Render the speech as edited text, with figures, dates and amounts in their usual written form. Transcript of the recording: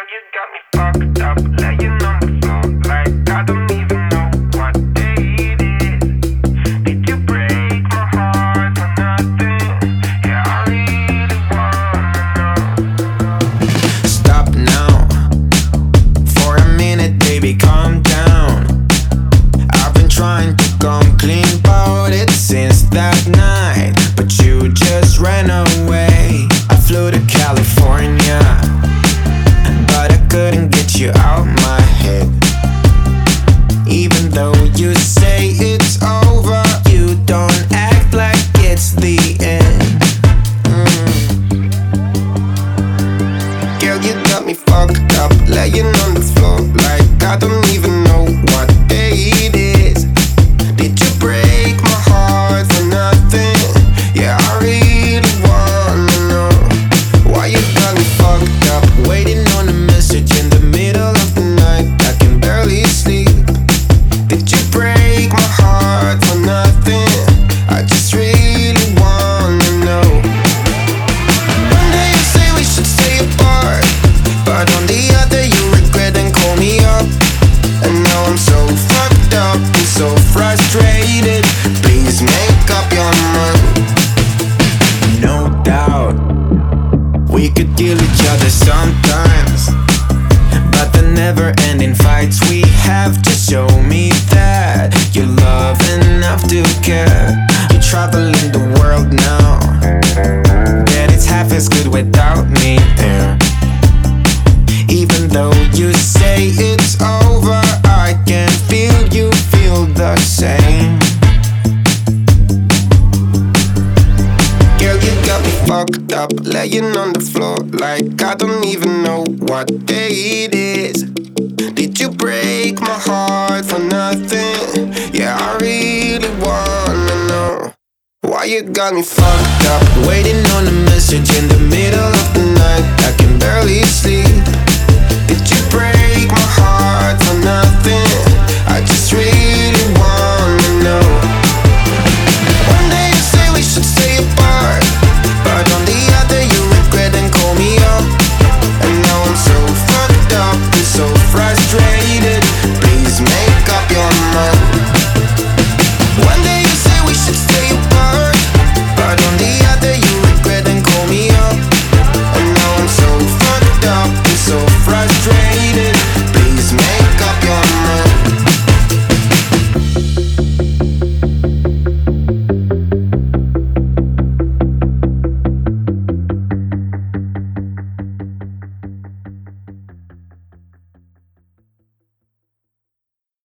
you got me fucked up, laying on the floor like I don't even know what day it is. Did you break my heart for nothing? Yeah, I really wanna know. Stop now, for a minute, baby, calm down. I've been trying to come clean about it since that night, but you just ran away. I flew to California, but I couldn't get you out my head. Even though you say it's over, you don't act like it's the end. Girl, you got me fucked up, laying on the floor like I don't even know what day it is. Did you break my heart for nothing? Yeah, I really wanna know why you got me fucked up, waiting on a message in the middle of the night. I can barely sleep. Did you break my heart for nothing? I just really wanna know. One day you say we should stay apart, but on the other you regret and call me up. And now I'm so fucked up and so frustrated. Please make up your mind. No doubt we could kill each other sometimes, but the never-ending fights we have just show me that you love enough to care. You're traveling the world now, that it's half as good without me there. Even though you say it's over, I can feel you feel the same. Girl, you got me fucked up, laying on the floor like I don't even know what day it is. Did you break my heart for nothing? Yeah, I really wanna know why you got me fucked up, waiting on a message in the middle of the night. I can barely